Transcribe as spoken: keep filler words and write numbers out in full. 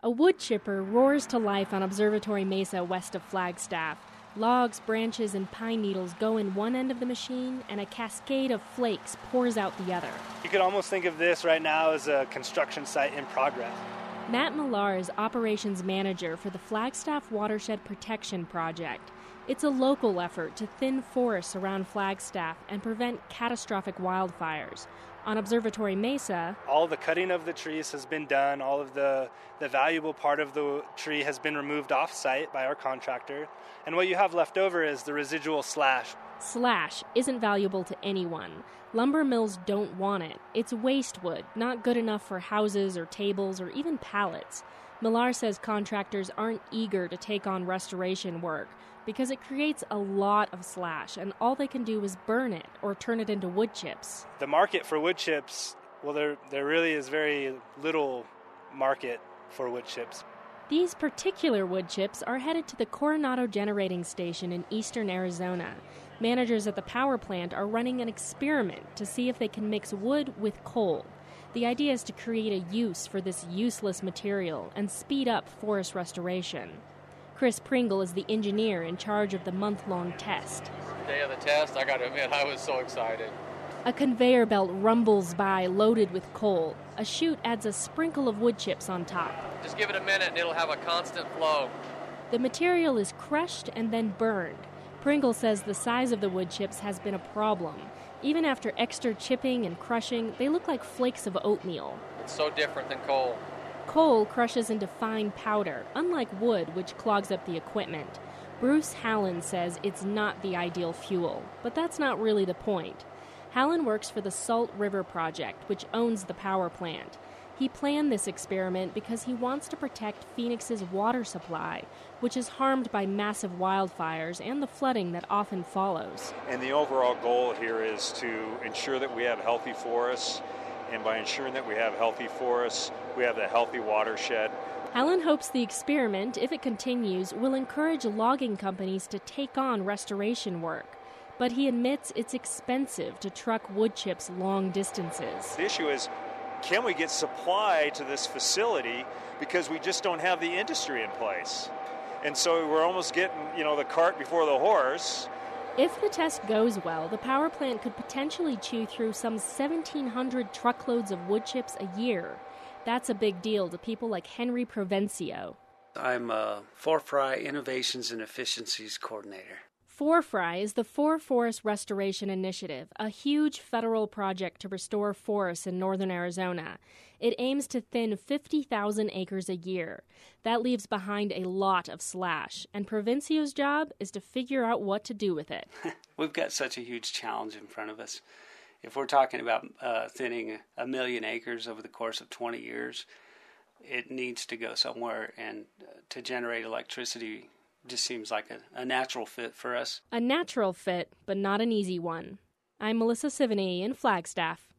A wood chipper roars to life on Observatory Mesa west of Flagstaff. Logs, branches, and pine needles go in one end of the machine, and a cascade of flakes pours out the other. You could almost think of this right now as a construction site in progress. Matt Millar is operations manager for the Flagstaff Watershed Protection Project. It's a local effort to thin forests around Flagstaff and prevent catastrophic wildfires. On Observatory Mesa, all the cutting of the trees has been done. All of the, the valuable part of the tree has been removed off-site by our contractor. And what you have left over is the residual slash. Slash isn't valuable to anyone. Lumber mills don't want it. It's waste wood, not good enough for houses or tables or even pallets. Millar says contractors aren't eager to take on restoration work because it creates a lot of slash, and all they can do is burn it or turn it into wood chips. The market for wood chips, well, there there really is very little market for wood chips. These particular wood chips are headed to the Coronado Generating Station in eastern Arizona. Managers at the power plant are running an experiment to see if they can mix wood with coal. The idea is to create a use for this useless material and speed up forest restoration. Chris Pringle is the engineer in charge of the month-long test. Day of the test, I gotta admit, I was so excited. A conveyor belt rumbles by loaded with coal. A chute adds a sprinkle of wood chips on top. Just give it a minute and it'll have a constant flow. The material is crushed and then burned. Pringle says the size of the wood chips has been a problem. Even after extra chipping and crushing, they look like flakes of oatmeal. It's so different than coal. Coal crushes into fine powder, unlike wood, which clogs up the equipment. Bruce Hallen says it's not the ideal fuel, but that's not really the point. Hallen works for the Salt River Project, which owns the power plant. He planned this experiment because he wants to protect Phoenix's water supply, which is harmed by massive wildfires and the flooding that often follows. And the overall goal here is to ensure that we have healthy forests, and by ensuring that we have healthy forests, we have a healthy watershed. Hallen hopes the experiment, if it continues, will encourage logging companies to take on restoration work. But he admits it's expensive to truck wood chips long distances. The issue is, can we get supply to this facility, because we just don't have the industry in place. And so we're almost getting, you know, the cart before the horse. If the test goes well, the power plant could potentially chew through some seventeen hundred truckloads of wood chips a year. That's a big deal to people like Henry Provencio. I'm a four-Fry Innovations and Efficiencies Coordinator. four Fry is the Four Forest Restoration Initiative, a huge federal project to restore forests in northern Arizona. It aims to thin fifty thousand acres a year. That leaves behind a lot of slash, and Provencio's job is to figure out what to do with it. We've got such a huge challenge in front of us. If we're talking about uh, thinning a million acres over the course of twenty years, it needs to go somewhere, and uh, to generate electricity just seems like a, a natural fit for us. A natural fit, but not an easy one. I'm Melissa Sivany in Flagstaff.